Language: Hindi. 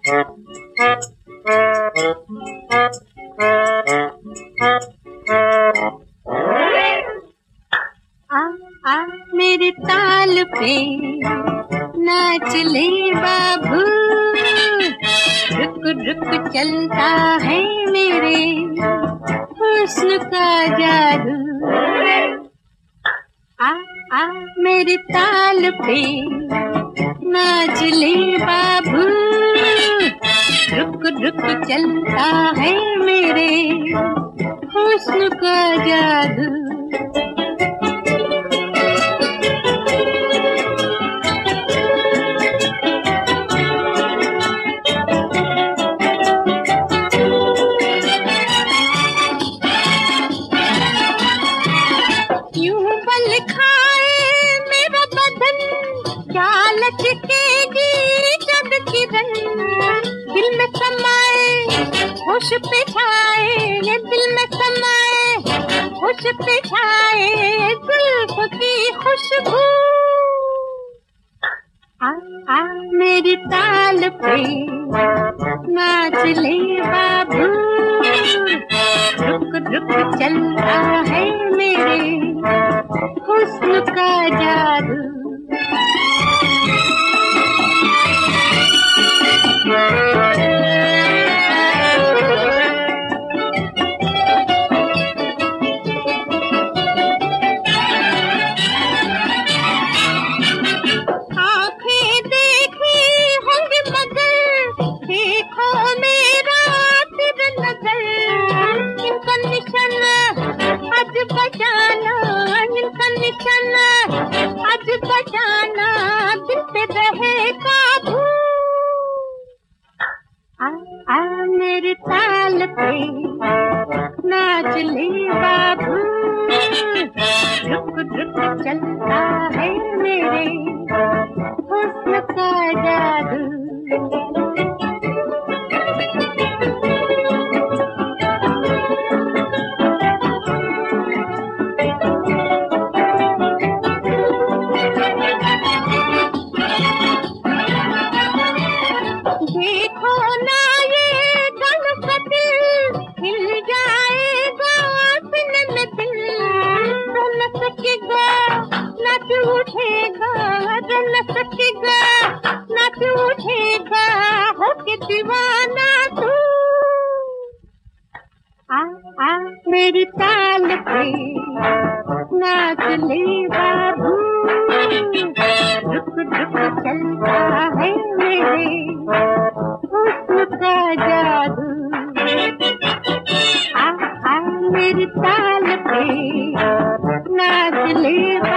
आ आ मेरे ताल पे नाच ले बाबू, रुक रुक चलता है मेरे हुस्न का जादू। आ आ मेरे ताल पे नाच ले बाबू, रुक रुक चलता है मेरे हुस्न का जादू। यूं बल खाए मेरा बदन, क्या लचकेगी जब किरण दिल में समाए होश पे छाए, ये दिल में समाए होश पे छाए जुल्फ की खुशबू। आ आ मेरी ताल पे नाच ले बाबू, रुक रुक चलता है मेरे हुस्न का जादू। आँखें देखी होंगी मगर देखो मेरा फिर नजर, इनका निशाना आज बजाना, इनका निशाना आज बजाना दिल पे रहे काबू। आ आ मेरे ताल पे नाच ले बाबू, रुक रुक चलता है मेरे हुस्न का जादू। देखो ना ये गल का दिल हिल जाएगा सीने में दिल, रन सकेगा नाच उठेगा, रन सकेगा नाच उठेगा होके दीवाना तू। आ आ मेरी ताल पे नाच ले बाबू, रुक रुक चलता है मेरे हुस्न का जादू। आ आ मेरी ताल पे नाच ले